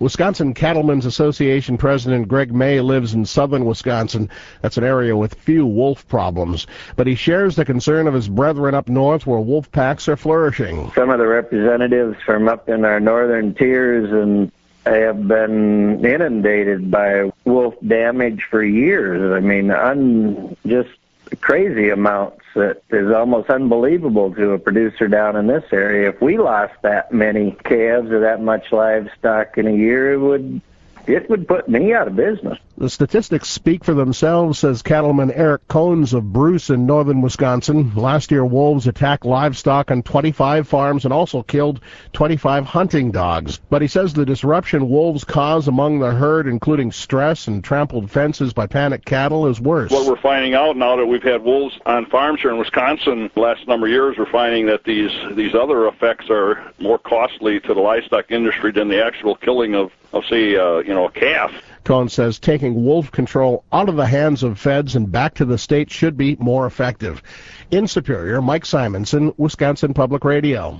Wisconsin Cattlemen's Association President Greg May lives in southern Wisconsin. That's an area with few wolf problems. But he shares the concern of his brethren up north where wolf packs are flourishing. Some of the representatives from up in our northern tiers and have been inundated by wolf damage for years. I mean, just crazy amounts that is almost unbelievable to a producer down in this area. If we lost that many calves or that much livestock in a year, it would put me out of business. The statistics speak for themselves, says cattleman Eric Cones of Bruce in northern Wisconsin. Last year, wolves attacked livestock on 25 farms and also killed 25 hunting dogs. But he says the disruption wolves cause among the herd, including stress and trampled fences by panicked cattle, is worse. What we're finding out now that we've had wolves on farms here in Wisconsin the last number of years, we're finding that these other effects are more costly to the livestock industry than the actual killing of say, a calf. Cohn says taking wolf control out of the hands of feds and back to the state should be more effective. In Superior, Mike Simonson, Wisconsin Public Radio.